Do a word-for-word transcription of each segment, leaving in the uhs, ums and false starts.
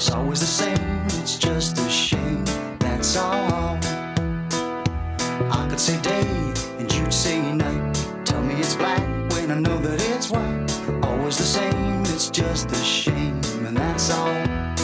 It's always the same, it's just a shame, that's all. I could say day and you'd say night. Tell me it's black when I know that it's white. Always the same, it's just a shame, and that's all.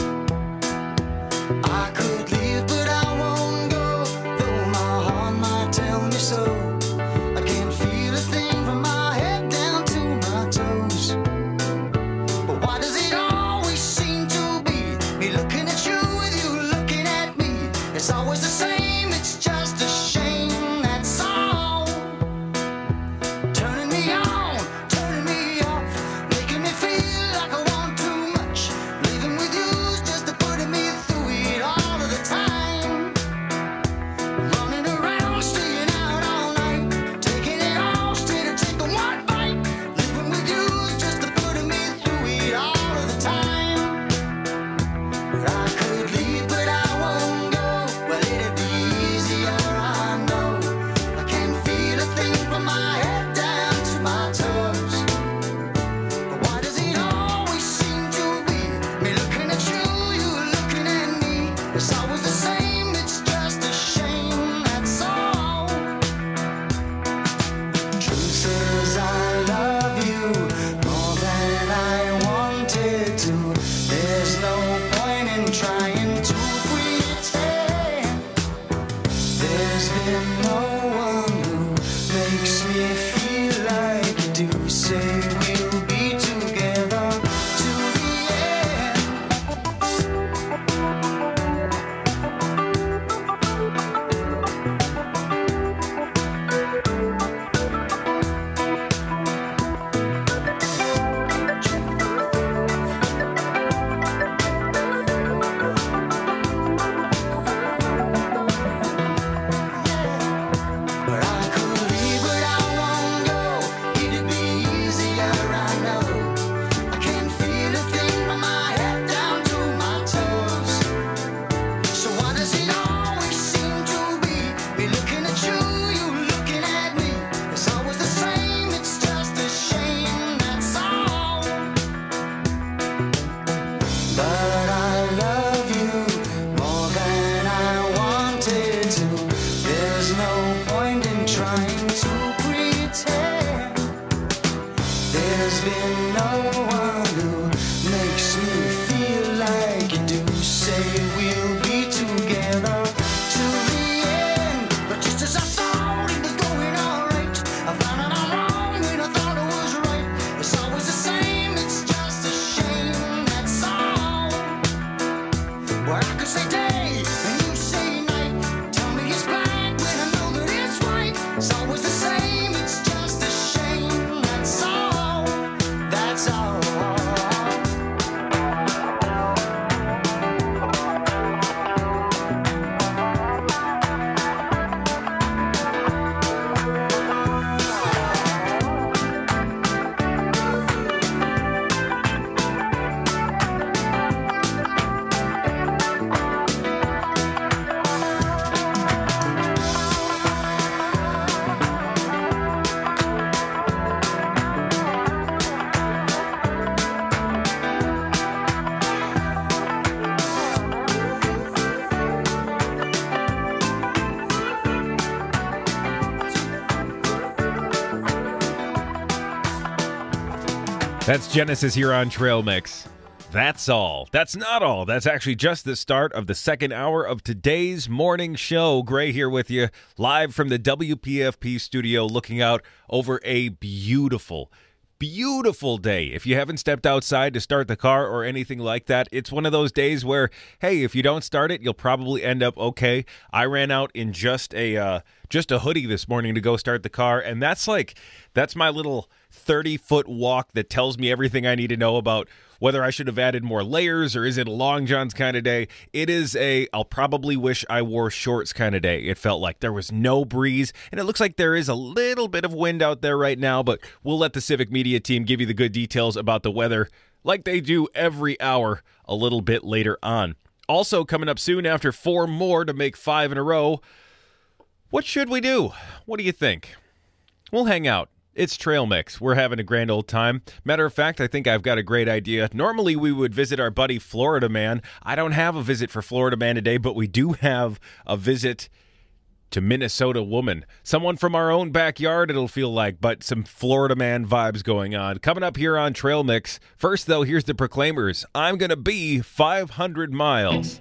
I could leave but I won't go, though my heart might tell me so. I can't feel a thing from my head down to my toes. But why does it always seem to be me looking at you with you looking at me? It's always the same, it's just a shame, that's all. Turning me on, turning me off, making me feel like I want too much. Living with you's just a putting me through it all of the time. Running around, staying out all night, taking it all straight or taking one bite. Living with you's just a putting me through it all of the time. But I could leave, but I won't go. Well, it'd be easier, I know. I can't feel a thing from my head down to my toes. But why does it always seem to be me looking at you, you looking at me? It's always the same, it's just a shame, that's all. Truth is I love you more than I wanted to. There's no point in trying to pretend. There's been no one who makes me feel like you do. Say we'll be together to the end. But I could leave, but I won't go. It'd be easier, I know. I can't feel a thing from my head down to my toes. So why does it always seem to be me looking at you, you looking at me? It's always the same, it's just a shame, that's all. But I love you more than I wanted to. There's no point in trying to pretend. There's been no one who makes me feel like you do. Say we'll be together to the end. But just as I thought it was going alright, I found out I'm wrong when I thought it was right. It's always the same, it's just a shame, that's all. Well, I could say day and you say night. Tell me it's black when I know that it's white. It's always the same, it's just a shame, that's all. That's all. That's Genesis here on Trail Mix. That's all. That's not all. That's actually just the start of the second hour of today's morning show. Gray here with you, live from the W P F P studio, looking out over a beautiful, beautiful day. If you haven't stepped outside to start the car or anything like that, it's one of those days where, hey, if you don't start it, you'll probably end up okay. I ran out in just a uh, just a hoodie this morning to go start the car, and that's like, that's my little thirty-foot walk that tells me everything I need to know about whether I should have added more layers or is it a long johns kind of day. It is a I'll probably wish I wore shorts kind of day. It felt like there was no breeze, and it looks like there is a little bit of wind out there right now, but we'll let the Civic Media team give you the good details about the weather like they do every hour a little bit later on. Also coming up soon after four more to make five in a row, what should we do? What do you think? We'll hang out It's Trail Mix. We're having a grand old time. Matter of fact, I think I've got a great idea. Normally, we would visit our buddy Florida Man. I don't have a visit for Florida Man today, but we do have a visit to Minnesota woman. Someone from our own backyard, it'll feel like, but some Florida Man vibes going on. Coming up here on Trail Mix. First, though, here's the Proclaimers. I'm gonna be five hundred miles.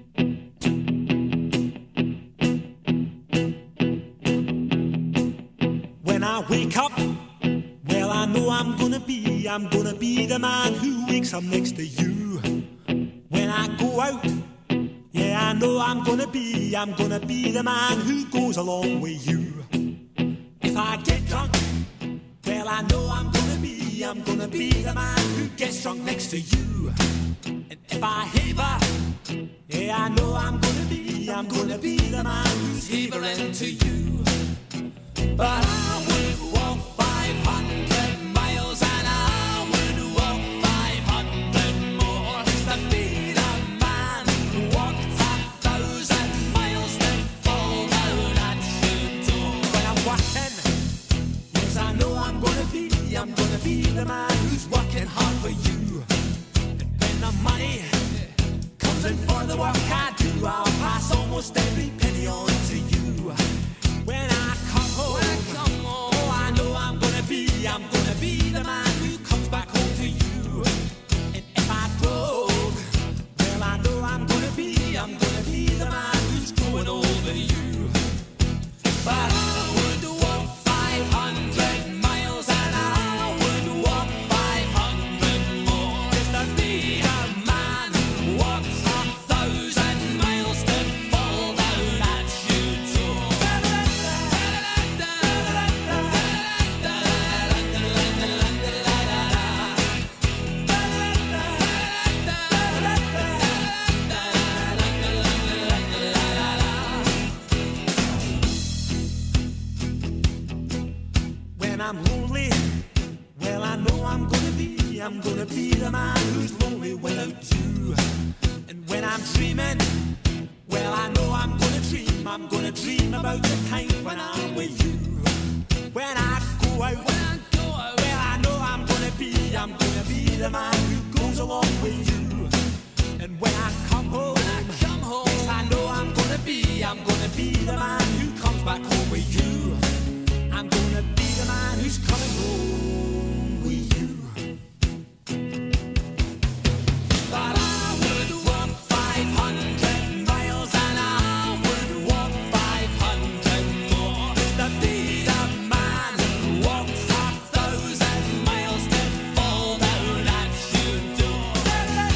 When I wake up, well, I know I'm gonna be, I'm gonna be the man who wakes up next to you. When I go out, yeah, I know I'm gonna be, I'm gonna be the man who goes along with you. If I get drunk, well, I know I'm gonna be, I'm gonna be the man who gets drunk next to you. And if I haver, yeah, I know I'm gonna be, I'm gonna be the man who's havering to you. But I would walk five hundred miles and I would walk five hundred more just to be the man who walked a thousand miles to fall down at your door. When I'm working, yes, I know I'm gonna be, I'm gonna be the man who's working hard for you. And when the money comes in for the work I do, I'll pass almost every penny on to you. When I come home, when I come home, oh, I know I'm gonna be, I'm gonna be the man who comes back home to you. And if I broke, well, I know I'm gonna be, I'm gonna be the man who's growing over you. But I would walk five hundred miles and I would walk five hundred more just to be the man who walks a thousand miles to fall down at your door. When I'm lonely, well, I know I'm gonna be, I'm gonna be the man who's lonely without you. And when I'm dreaming, well, I know I'm gonna dream, I'm gonna dream about the time when I'm with you. When I go out, when I go out, well, I know I'm gonna be, I'm gonna be the man who goes along with you. And when I come home, when I come home, yes, I know I'm gonna be, I'm gonna be the man who comes back home with you. I'm gonna be the man who's coming home with you. But I would walk five hundred miles and I would walk five hundred more just to be the man who walks a thousand miles to fall down at your door.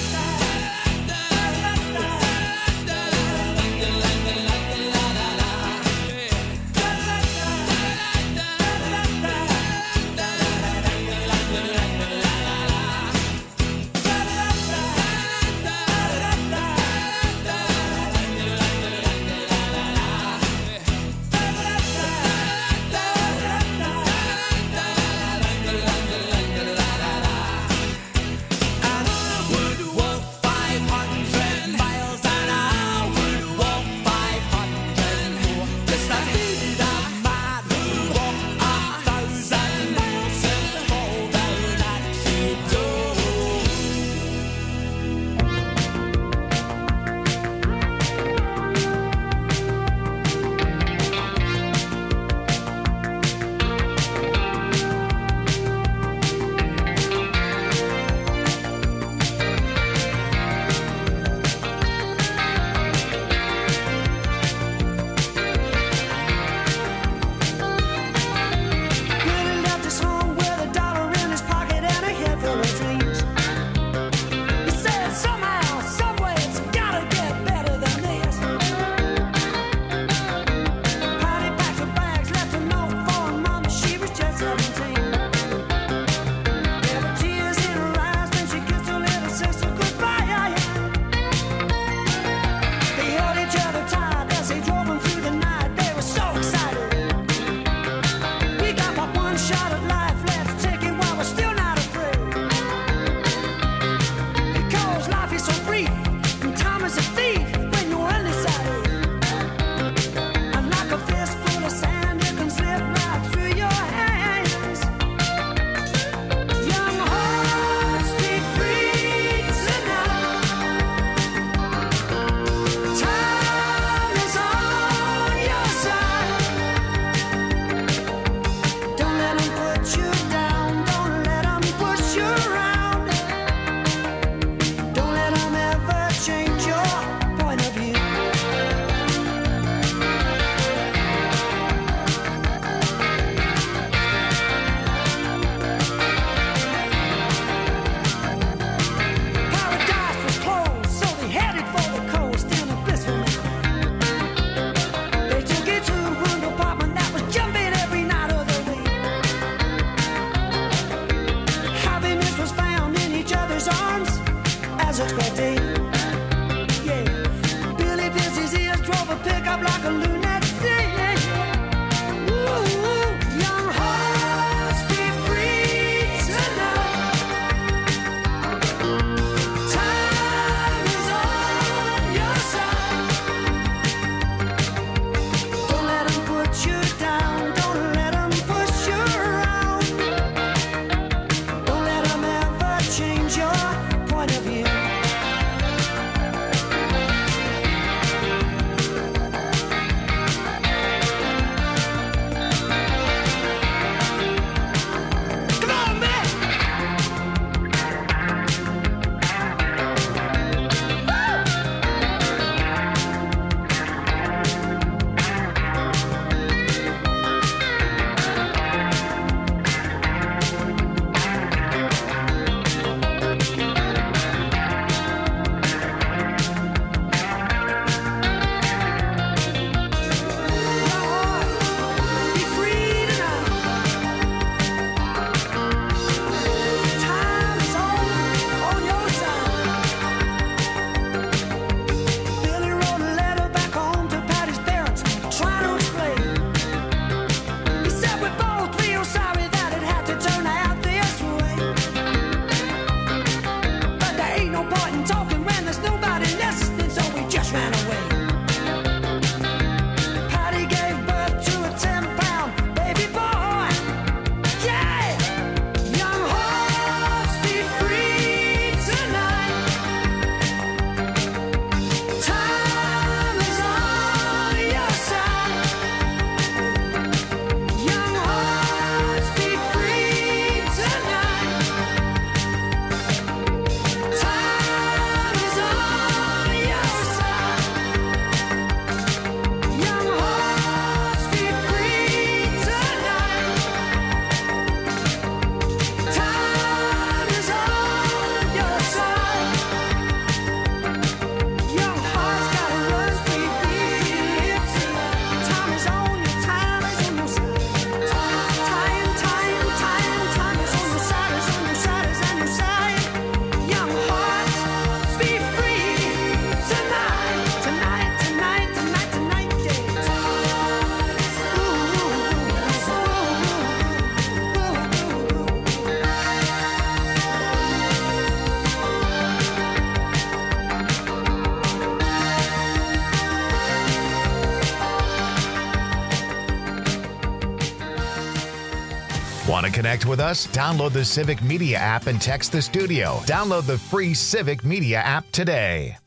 Want to connect with us? Download the Civic Media app and text the studio. Download the free Civic Media app today.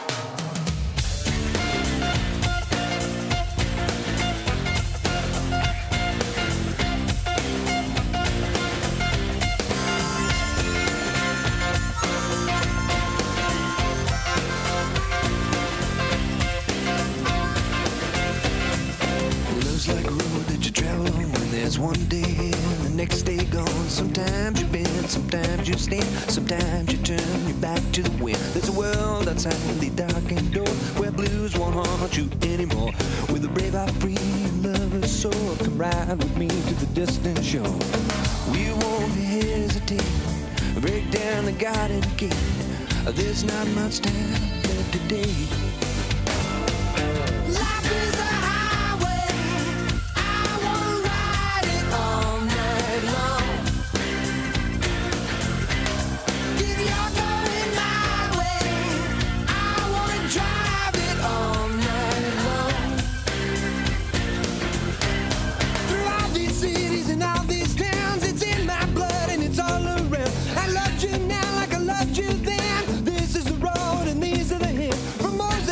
Love's like a road that you travel on when there's one day here and the next day gone. Sometimes you bend, sometimes you stand, sometimes you turn your back to the wind. There's a world outside the darkened door where blues won't haunt you anymore. With a brave heart, free lover's soul, come ride with me to the distant shore. We won't hesitate, break down the garden gate. There's not much time left today. Life is a highway, I wanna ride it all night long. If you're going my way, I wanna drive it all night long. Through all these cities and all these towns, it's in my blood and it's all around. I loved you now like I loved you then. This is the road and these are the hills. From most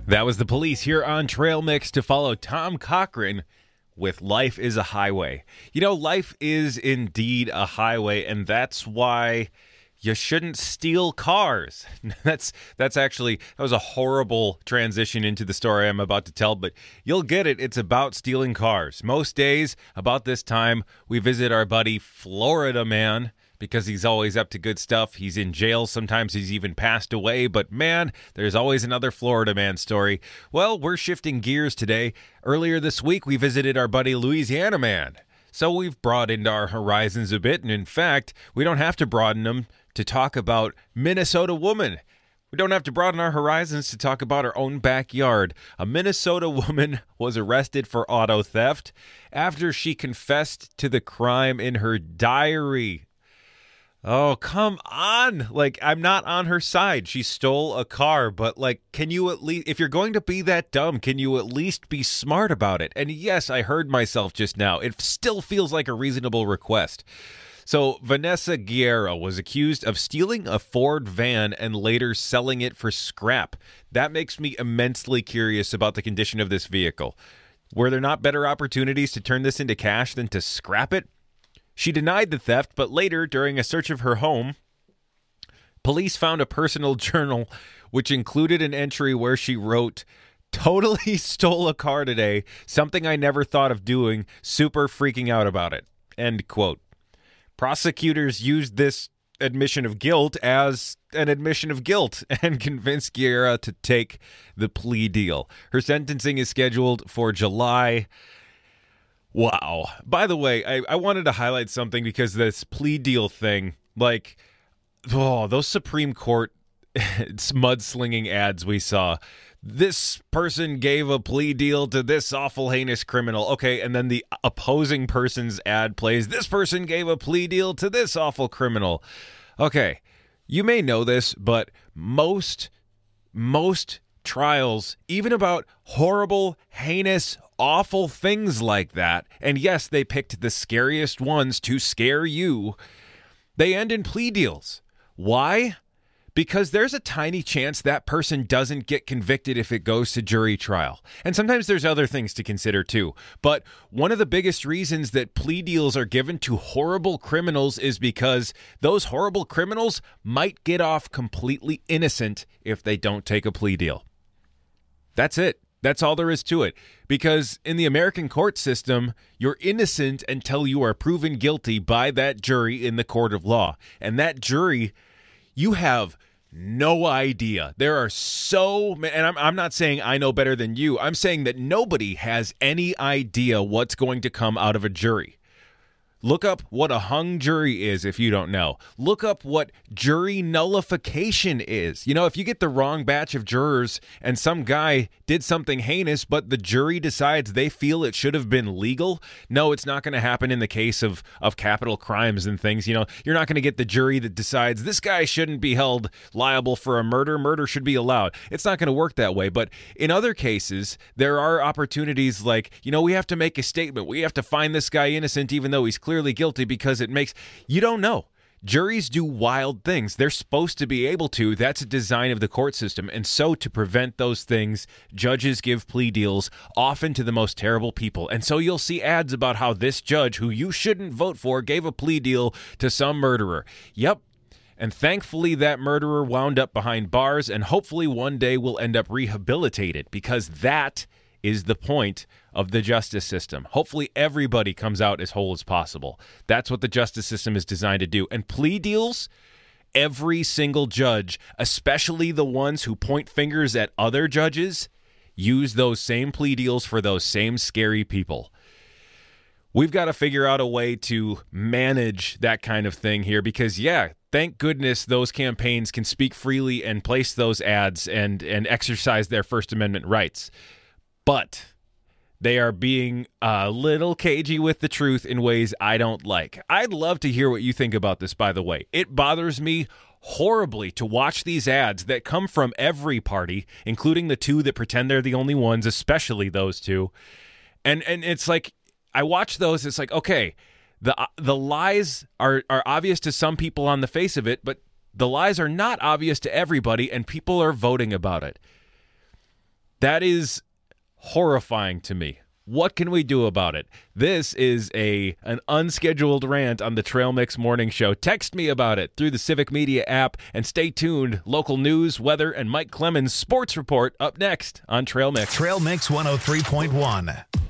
That was the Police here on Trail Mix to follow Tom Cochrane with Life is a Highway. You know, life is indeed a highway, and that's why you shouldn't steal cars. That's that's actually, that was a horrible transition into the story I'm about to tell, but you'll get it. It's about stealing cars. Most days, about this time, we visit our buddy Florida Man, because he's always up to good stuff. He's in jail. Sometimes he's even passed away. But man, there's always another Florida Man story. Well, we're shifting gears today. Earlier this week, we visited our buddy Louisiana Man. So we've broadened our horizons a bit. And in fact, we don't have to broaden them to talk about Minnesota woman. We don't have to broaden our horizons to talk about our own backyard. A Minnesota woman was arrested for auto theft after she confessed to the crime in her diary. Oh, come on. Like, I'm not on her side. She stole a car, but like, can you at least, if you're going to be that dumb, can you at least be smart about it? And yes, I heard myself just now. It still feels like a reasonable request. So Vanessa Guerra was accused of stealing a Ford van and later selling it for scrap. That makes me immensely curious about the condition of this vehicle. Were there not better opportunities to turn this into cash than to scrap it? She denied the theft, but later, during a search of her home, police found a personal journal which included an entry where she wrote, "Totally stole a car today, something I never thought of doing, super freaking out about it." End quote. Prosecutors used this admission of guilt as an admission of guilt and convinced Guerra to take the plea deal. Her sentencing is scheduled for July. Wow. By the way, I, I wanted to highlight something because this plea deal thing, like, oh, those Supreme Court mudslinging ads we saw. This person gave a plea deal to this awful, heinous criminal. Okay, and then the opposing person's ad plays, this person gave a plea deal to this awful criminal. Okay, you may know this, but most, most trials, even about horrible, heinous, awful things like that, and yes, they picked the scariest ones to scare you, they end in plea deals. Why? Because there's a tiny chance that person doesn't get convicted if it goes to jury trial. And sometimes there's other things to consider too. But one of the biggest reasons that plea deals are given to horrible criminals is because those horrible criminals might get off completely innocent if they don't take a plea deal. That's it. That's all there is to it. Because in the American court system, you're innocent until you are proven guilty by that jury in the court of law. And that jury, you have no idea. There are so many, and I'm, I'm not saying I know better than you. I'm saying that nobody has any idea what's going to come out of a jury. Look up what a hung jury is if you don't know. Look up what jury nullification is. You know, if you get the wrong batch of jurors and some guy did something heinous, but the jury decides they feel it should have been legal, no, it's not going to happen in the case of, of capital crimes and things. You know, you're not going to get the jury that decides this guy shouldn't be held liable for a murder. Murder should be allowed. It's not going to work that way. But in other cases, there are opportunities like, you know, we have to make a statement. We have to find this guy innocent even though he's clearly guilty, because it makes, you don't know. Juries do wild things. They're supposed to be able to. That's a design of the court system. And so to prevent those things, judges give plea deals often to the most terrible people. And so you'll see ads about how this judge, who you shouldn't vote for, gave a plea deal to some murderer. Yep. And thankfully that murderer wound up behind bars, and hopefully one day will end up rehabilitated, because that is the point of the justice system. Hopefully everybody comes out as whole as possible. That's what the justice system is designed to do. And plea deals, every single judge, especially the ones who point fingers at other judges, use those same plea deals for those same scary people. We've got to figure out a way to manage that kind of thing here, because, yeah, thank goodness those campaigns can speak freely and place those ads and, and exercise their First Amendment rights. But they are being a little cagey with the truth in ways I don't like. I'd love to hear what you think about this, by the way. It bothers me horribly to watch these ads that come from every party, including the two that pretend they're the only ones, especially those two. And and it's like, I watch those, it's like, okay, the the lies are, are obvious to some people on the face of it, but the lies are not obvious to everybody, and people are voting about it. That is horrifying to me. What can we do about it? This is a an unscheduled rant on the Trail Mix Morning Show. Text me about it through the Civic Media app, and stay tuned. Local news, weather, and Mike Clemens' sports report up next on Trail Mix. Trail Mix one oh three point one.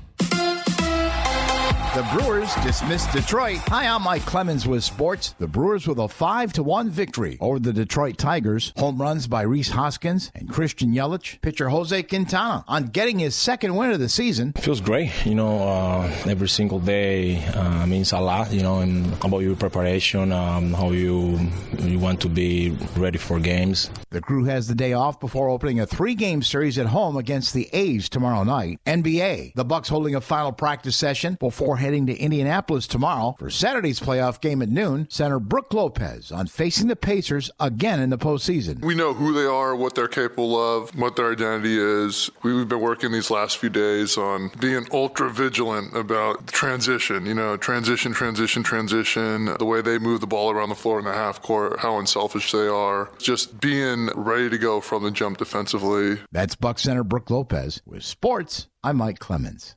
The Brewers dismissed Detroit. Hi, I'm Mike Clemens with sports. The Brewers with a five to one victory over the Detroit Tigers. Home runs by Rhys Hoskins and Christian Yelich. Pitcher Jose Quintana on getting his second win of the season. Feels great. You know, uh, every single day uh, means a lot, you know, and about your preparation, um, how you, you want to be ready for games. The crew has the day off before opening a three-game series at home against the A's tomorrow night. N B A, the Bucks holding a final practice session before heading to Indianapolis tomorrow for Saturday's playoff game at noon. Center Brooke Lopez on facing the Pacers again in the postseason. We know who they are, what they're capable of, what their identity is. We've been working these last few days on being ultra vigilant about transition, you know, transition, transition, transition, the way they move the ball around the floor in the half court, how unselfish they are, just being ready to go from the jump defensively. That's Bucks center Brooke Lopez. With sports, I'm Mike Clemens.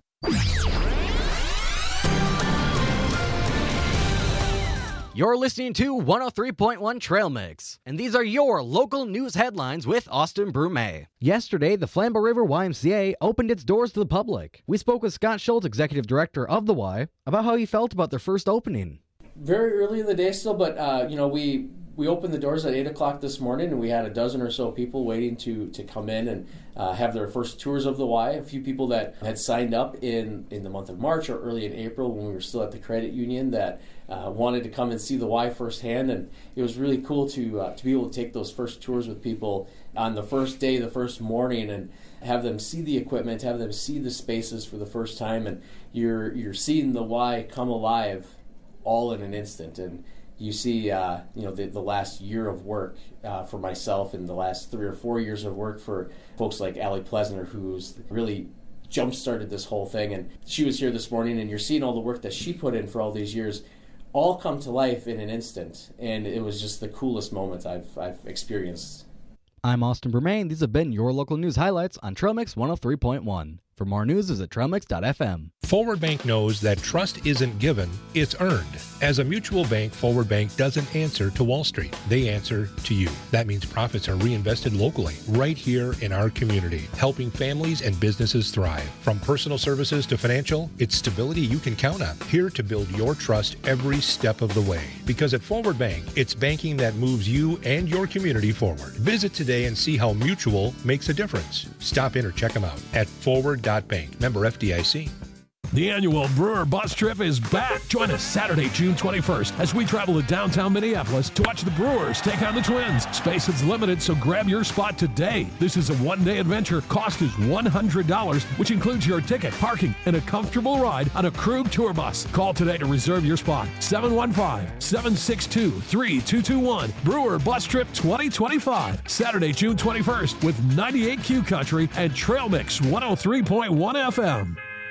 You're listening to one oh three point one Trail Mix, and these are your local news headlines with Austin Brume. Yesterday, the Flambeau River Y M C A opened its doors to the public. We spoke with Scott Schultz, executive director of the Y, about how he felt about their first opening. Very early in the day still, but uh, you know, we we opened the doors at eight o'clock this morning, and we had a dozen or so people waiting to to come in and uh, have their first tours of the Y. A few people that had signed up in, in the month of March or early in April when we were still at the credit union that uh, wanted to come and see the Y firsthand, and it was really cool to uh, to be able to take those first tours with people on the first day, the first morning, and have them see the equipment, have them see the spaces for the first time, and you're you're seeing the Y come alive all in an instant. And you see, uh, you know, the, the last year of work uh, for myself and the last three or four years of work for folks like Allie Plesner, who's really jump-started this whole thing. And she was here this morning, and you're seeing all the work that she put in for all these years all come to life in an instant. And it was just the coolest moment I've I've experienced. I'm Austin Bermain. These have been your local news highlights on Trail Mix one oh three point one. For more news, visit trail mix dot f m. Forward Bank knows that trust isn't given, it's earned. As a mutual bank, Forward Bank doesn't answer to Wall Street. They answer to you. That means profits are reinvested locally, right here in our community, helping families and businesses thrive. From personal services to financial, it's stability you can count on. Here to build your trust every step of the way. Because at Forward Bank, it's banking that moves you and your community forward. Visit today and see how Mutual makes a difference. Stop in or check them out at forward dot bank. Member F D I C. The annual Brewer Bus Trip is back. Join us Saturday, June twenty-first, as we travel to downtown Minneapolis to watch the Brewers take on the Twins. Space is limited, so grab your spot today. This is a one-day adventure. Cost is one hundred dollars, which includes your ticket, parking, and a comfortable ride on a Krug tour bus. Call today to reserve your spot. seven one five, seven six two, three two two one. Brewer Bus Trip twenty twenty-five. Saturday, June twenty-first, with ninety-eight Q Country and Trail Mix one oh three point one F M.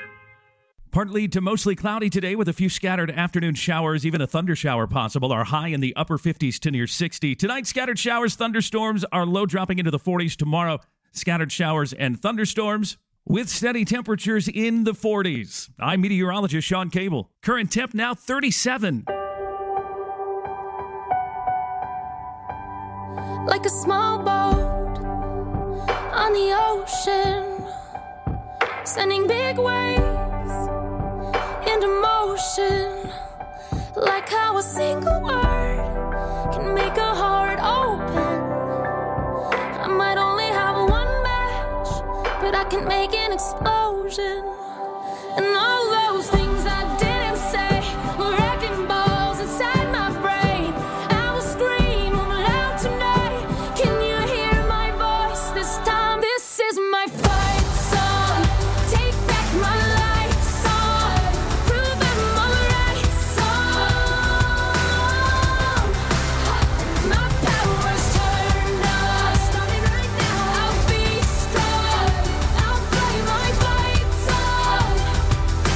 Partly to mostly cloudy today with a few scattered afternoon showers, even a thunder shower possible. Our high in the upper fifties to near sixty. Tonight, scattered showers, thunderstorms, our low dropping into the forties. Tomorrow, scattered showers and thunderstorms with steady temperatures in the forties. I'm meteorologist Sean Cable. Current temp now thirty-seven. Like a small boat on the ocean, sending big waves into motion, like how a single word can make a heart open. I might only have one match, but I can make an explosion. And all those things I didn't say were wrecking balls inside my brain. I will scream loud tonight. Can you hear my voice this time? This is my fight song. Take back my life song. Prove I'm alright song. My power's turned on. Starting right now. I'll be strong. I'll play my fight song.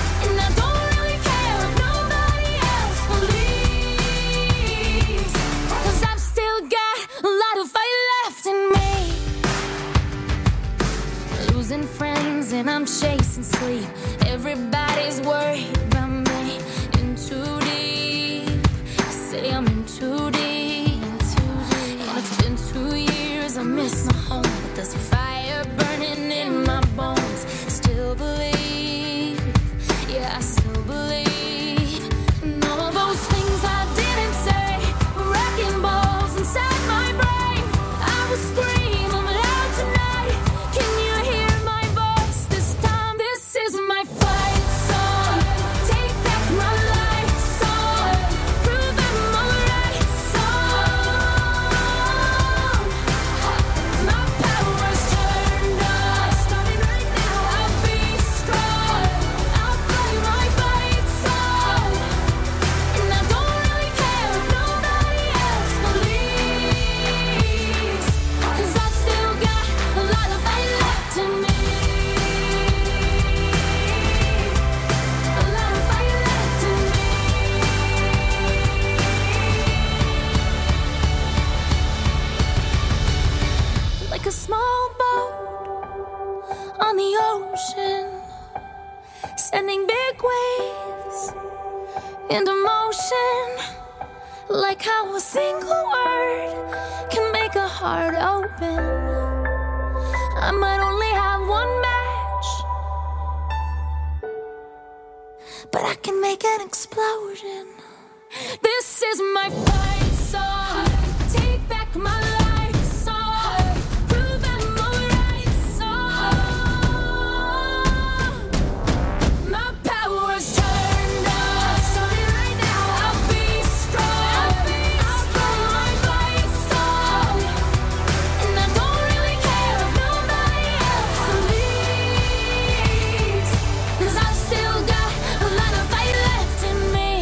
sleep. Everybody's worried about me. In too deep. Say I'm in too deep. And it's been two years. I miss my home, but there's a fire burning in my bones. Still believe. Yeah, I still believe. And all those things I didn't say were wrecking balls inside my brain. I was screaming loud tonight. Can you hear my voice this time? This is my fight song. Take back my life song. Prove I'm alright song. My power's turned on. Starting right now. I'll be strong. I'll play my fight song. And I don't really care if nobody else believes. 'Cause I've still got a lot of fight left in me. A lot of fight left in me. Like a small boat on the ocean, sending big waves into motion. Like how a single word can make a heart open. I might only have one match, but I can make an explosion. This is my fight song. Take back my life song. Prove I'm alright song. My power's turned on. Starting right now. I'll be strong. I'll play my fight song. And I don't really care if nobody else believes. 'Cause I've still got a lot of fight left in me.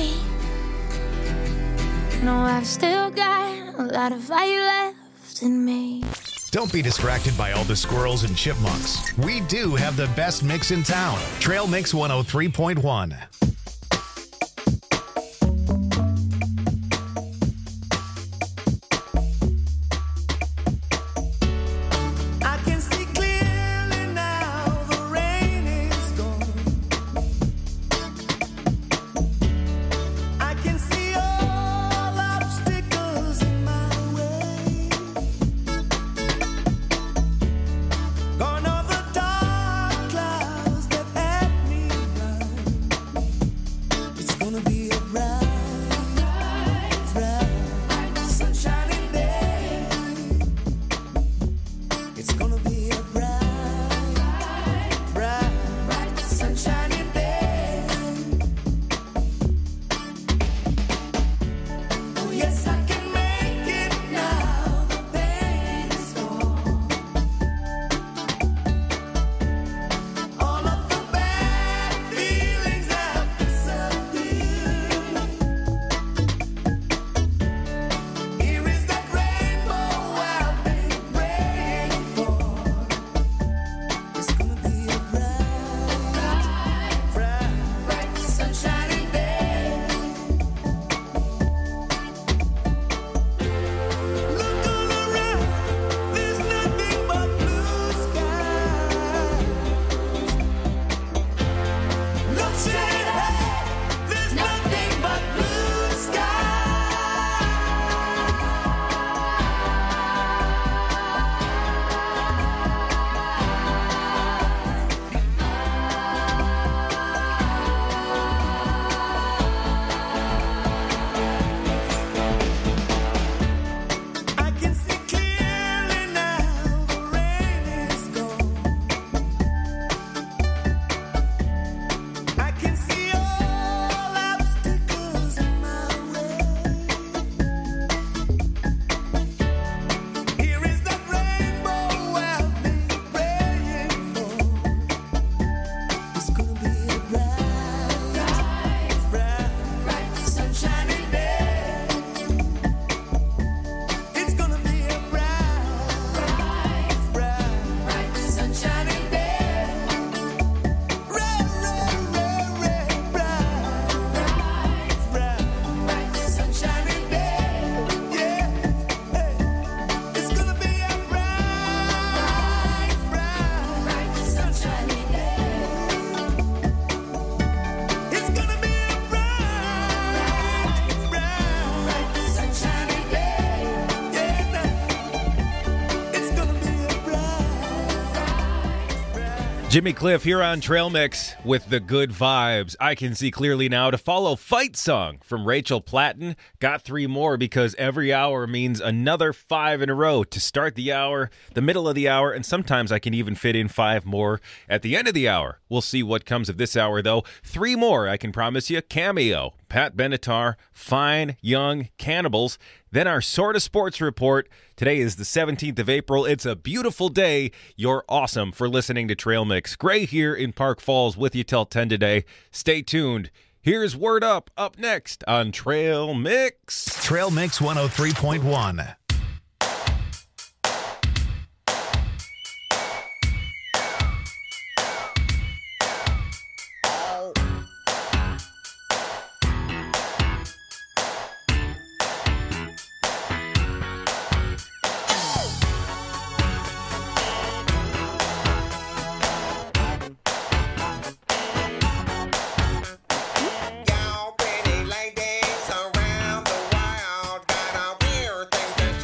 No, I've still got a lot of fight left in me. Don't be distracted by all the squirrels and chipmunks. We do have the best mix in town. Trail Mix one oh three point one. I can see clearly now, the rain is gone. I can see all obstacles in my way. Gone are the dark clouds that had me blind. Jimmy Cliff here on Trail Mix with the good vibes. I can see clearly now to follow Fight Song from Rachel Platten. Got three more because every hour means another five in a row to start the hour, the middle of the hour, and sometimes I can even fit in five more at the end of the hour. We'll see what comes of this hour, though. Three more, I can promise you. Cameo, Pat Benatar, Fine Young Cannibals. Then our Sort of Sports Report. Today is the seventeenth of April. It's a beautiful day. You're awesome for listening to Trail Mix. Gray here in Park Falls with you till ten today. Stay tuned. Here's Word Up, up next on Trail Mix. Trail Mix one oh three point one. Y'all pretty ladies around the world got a weird thing to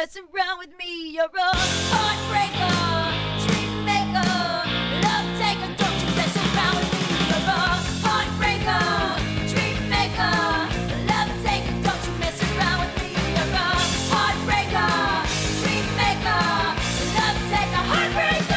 mess around with me. You're a heartbreaker, dream maker, love taker. Don't you mess around with me. You're a heartbreaker, dream maker, love taker. Don't you mess around with me. You're a heartbreaker, dream maker, love taker, heartbreaker.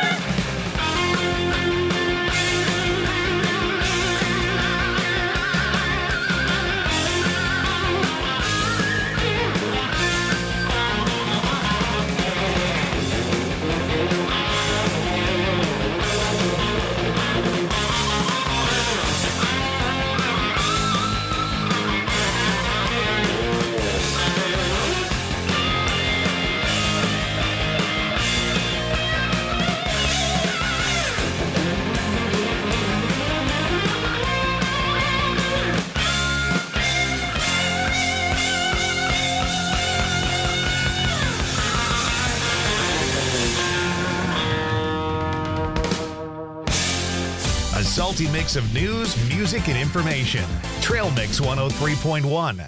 A salty mix of news, music, and information. Trail Mix one oh three point one.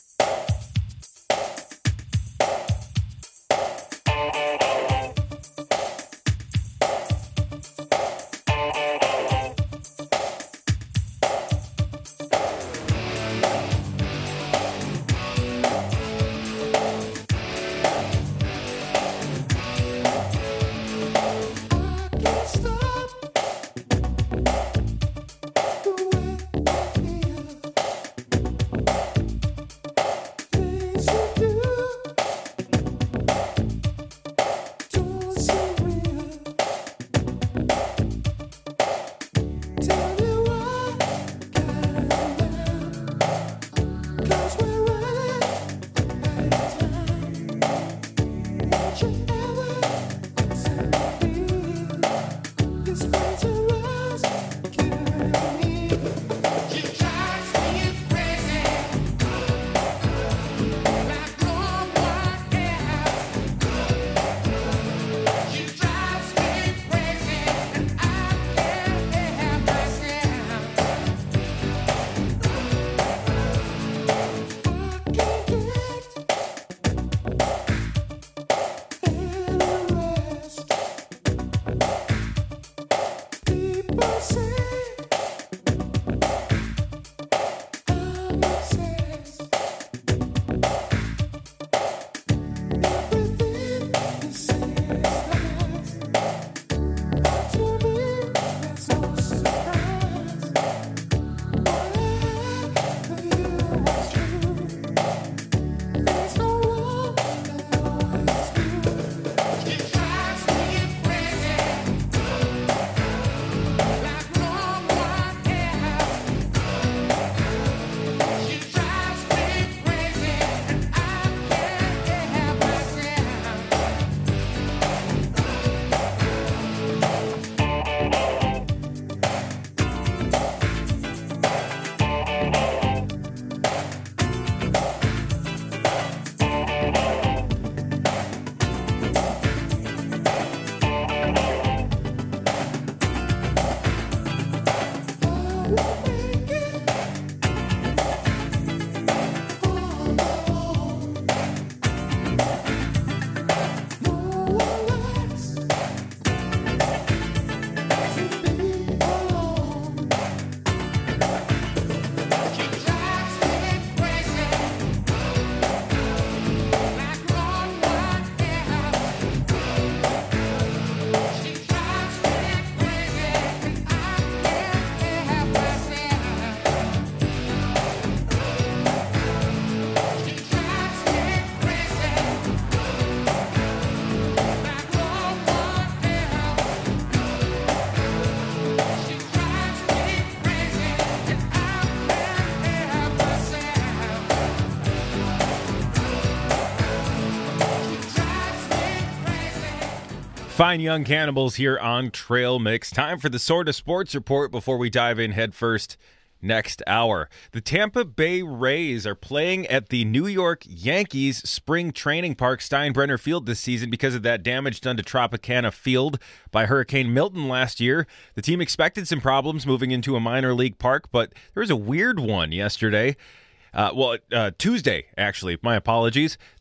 Fine Young Cannibals here on Trail Mix. Time for the Sort of Sports Report before we dive in headfirst next hour. The Tampa Bay Rays are playing at the New York Yankees spring training park, Steinbrenner Field, this season because of that damage done to Tropicana Field by Hurricane Milton last year. The team expected some problems moving into a minor league park, but there was a weird one yesterday. Uh, well, uh, Tuesday, actually. My apologies.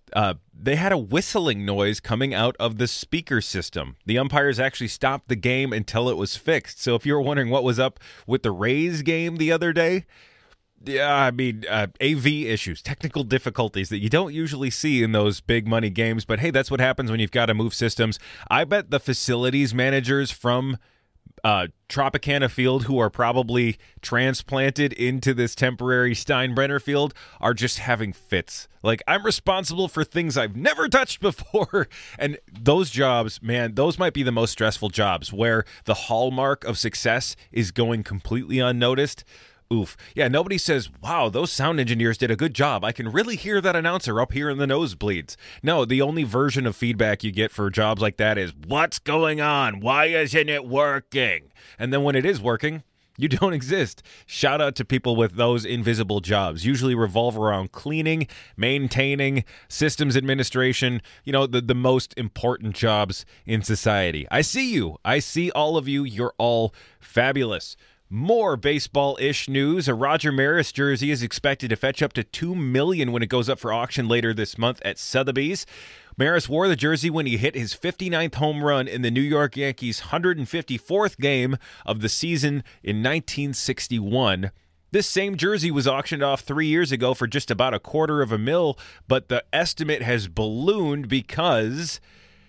uh, they had a whistling noise coming out of the speaker system. The umpires actually stopped the game until it was fixed. So if you were wondering what was up with the Rays game the other day, yeah, I mean, uh, A V issues, technical difficulties that you don't usually see in those big money games. But hey, that's what happens when you've got to move systems. I bet the facilities managers from uh, Tropicana Field, who are probably transplanted into this temporary Steinbrenner Field, are just having fits. Like, I'm responsible for things I've never touched before. And those jobs, man, those might be the most stressful jobs, where the hallmark of success is going completely unnoticed. Oof. Yeah, nobody says, wow, those sound engineers did a good job. I can really hear that announcer up here in the nosebleeds. No, the only version of feedback you get for jobs like that is, what's going on? Why isn't it working? And then when it is working, you don't exist. Shout out to people with those invisible jobs, usually revolve around cleaning, maintaining, systems administration, you know, the, the most important jobs in society. I see you. I see all of you. You're all fabulous. More baseball-ish news. A Roger Maris jersey is expected to fetch up to two million dollars when it goes up for auction later this month at Sotheby's. Maris wore the jersey when he hit his fifty-ninth home run in the New York Yankees' one hundred fifty-fourth game of the season in nineteen sixty-one. This same jersey was auctioned off three years ago for just about a quarter of a mil, but the estimate has ballooned because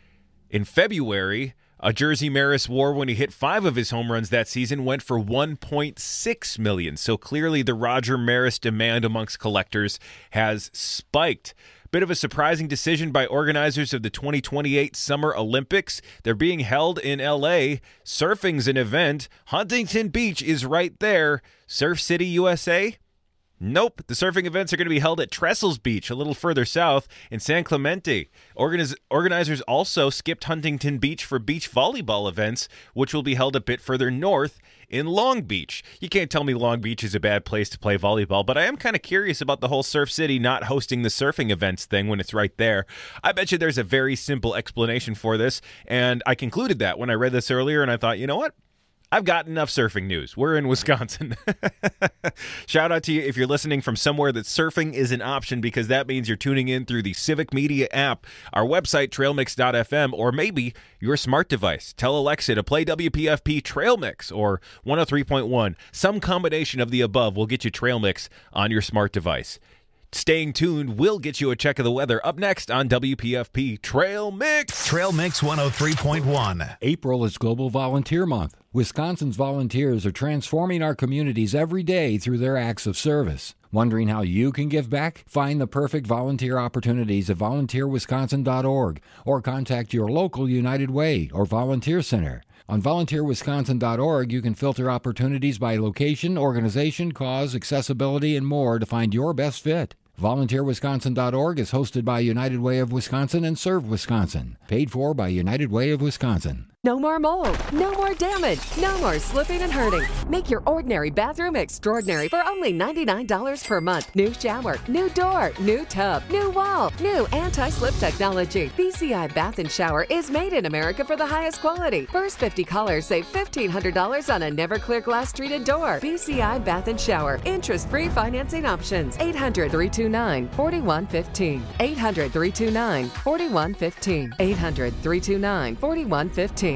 in February, a jersey Maris wore when he hit five of his home runs that season went for one point six million dollars. So clearly the Roger Maris demand amongst collectors has spiked. Bit of a surprising decision by organizers of the twenty twenty-eight Summer Olympics. They're being held in L A. Surfing's an event. Huntington Beach is right there. Surf City, U S A? Nope. The surfing events are going to be held at Trestles Beach, a little further south in San Clemente. Organiz- organizers also skipped Huntington Beach for beach volleyball events, which will be held a bit further north in Long Beach. You can't tell me Long Beach is a bad place to play volleyball, but I am kind of curious about the whole Surf City not hosting the surfing events thing when it's right there. I bet you there's a very simple explanation for this, and I concluded that when I read this earlier, and I thought, you know what? I've got enough surfing news. We're in Wisconsin. Shout out to you if you're listening from somewhere that surfing is an option, because that means you're tuning in through the Civic Media app, our website, trail mix dot f m, or maybe your smart device. Tell Alexa to play W P F P Trail Mix or one oh three point one. Some combination of the above will get you Trail Mix on your smart device. Staying tuned will get you a check of the weather up next on W P F P Trail Mix. Trail Mix one oh three point one. April is Global Volunteer Month. Wisconsin's volunteers are transforming our communities every day through their acts of service. Wondering how you can give back? Find the perfect volunteer opportunities at volunteer wisconsin dot org or contact your local United Way or volunteer center. On volunteer wisconsin dot org, you can filter opportunities by location, organization, cause, accessibility, and more to find your best fit. volunteer wisconsin dot org is hosted by United Way of Wisconsin and Serve Wisconsin. Paid for by United Way of Wisconsin. No more mold, no more damage, no more slipping and hurting. Make your ordinary bathroom extraordinary for only ninety-nine dollars per month. New shower, new door, new tub, new wall, new anti-slip technology. B C I Bath and Shower is made in America for the highest quality. First fifty callers save fifteen hundred dollars on a Never-Clear glass treated door. B C I Bath and Shower. Interest-free financing options. eight hundred, three two nine, four one one five. eight hundred, three two nine, four one one five. eight hundred, three two nine, four one one five.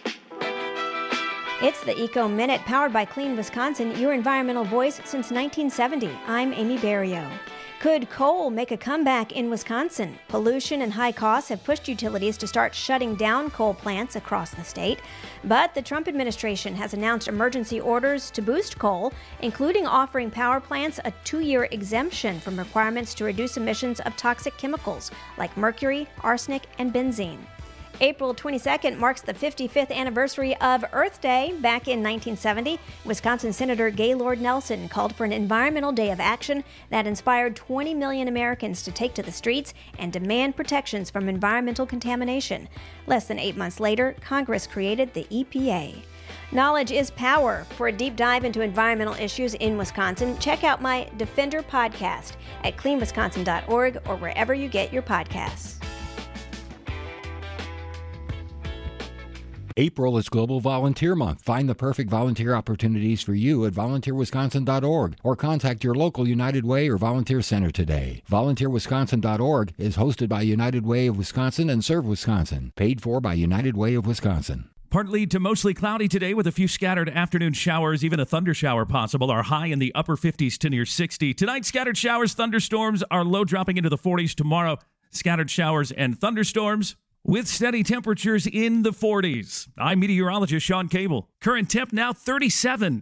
It's the Eco Minute, powered by Clean Wisconsin, your environmental voice since nineteen seventy. I'm Amy Barrio. Could coal make a comeback in Wisconsin? Pollution and high costs have pushed utilities to start shutting down coal plants across the state. But the Trump administration has announced emergency orders to boost coal, including offering power plants a two-year exemption from requirements to reduce emissions of toxic chemicals like mercury, arsenic, and benzene. April twenty-second marks the fifty-fifth anniversary of Earth Day. Back in nineteen seventy, Wisconsin Senator Gaylord Nelson called for an environmental day of action that inspired twenty million Americans to take to the streets and demand protections from environmental contamination. Less than eight months later, Congress created the E P A. Knowledge is power. For a deep dive into environmental issues in Wisconsin, check out my Defender podcast at clean wisconsin dot org or wherever you get your podcasts. April is Global Volunteer Month. Find the perfect volunteer opportunities for you at volunteer wisconsin dot org or contact your local United Way or Volunteer Center today. volunteer wisconsin dot org is hosted by United Way of Wisconsin and Serve Wisconsin, paid for by United Way of Wisconsin. Partly to mostly cloudy today with a few scattered afternoon showers, even a thunder shower possible. Our high in the upper fifties to near sixty. Tonight, scattered showers, thunderstorms, our low dropping into the forties. Tomorrow, scattered showers and thunderstorms with steady temperatures in the forties. I'm meteorologist Sean Cable. Current temp now thirty-seven.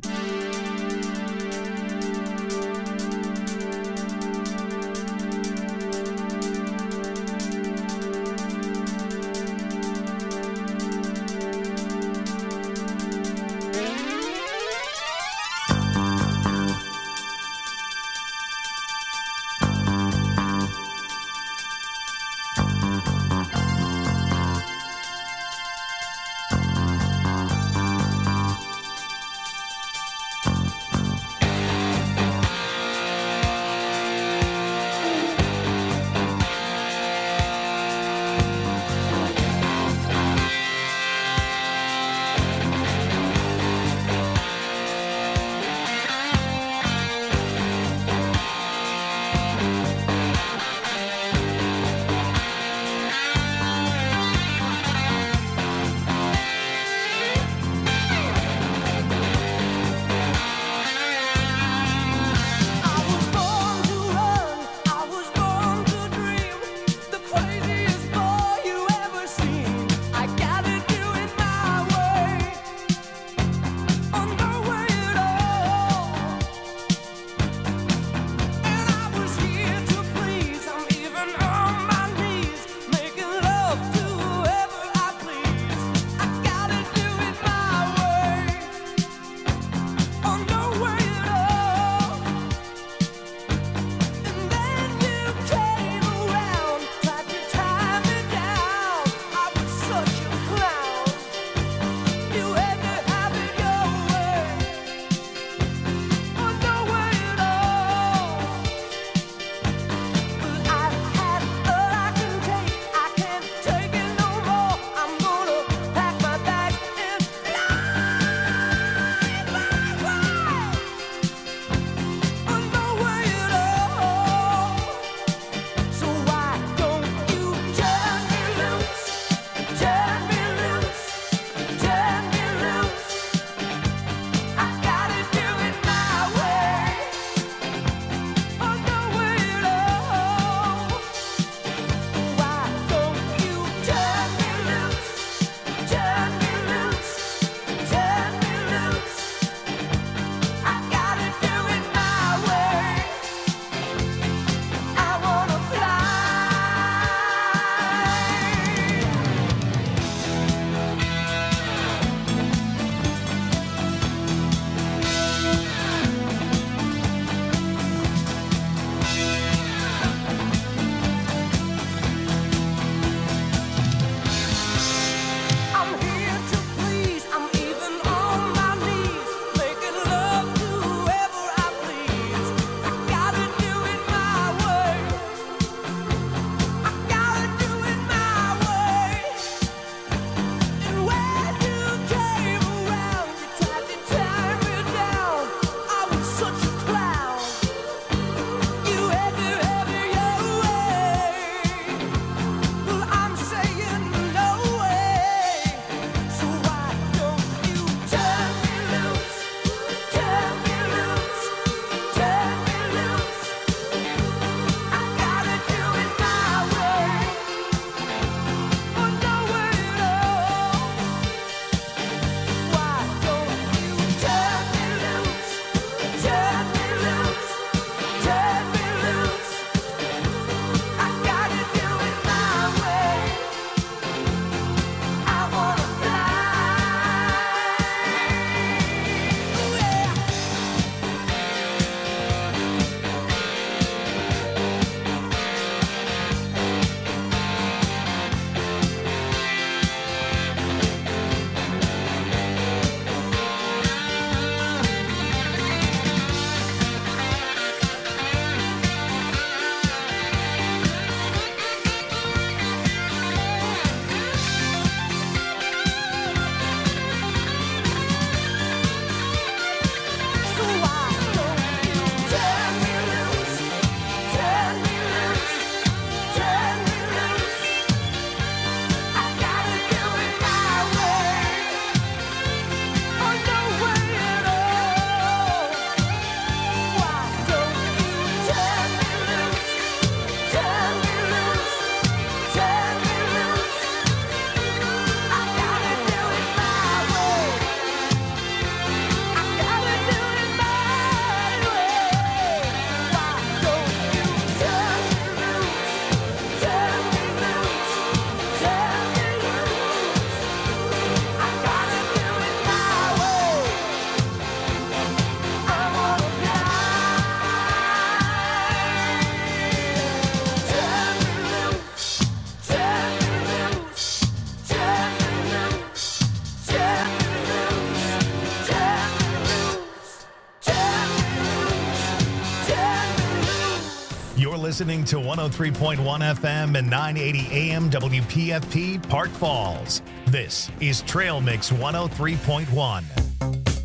listening to one oh three point one F M and nine eighty A M W P F P Park Falls. This is Trail Mix one oh three point one.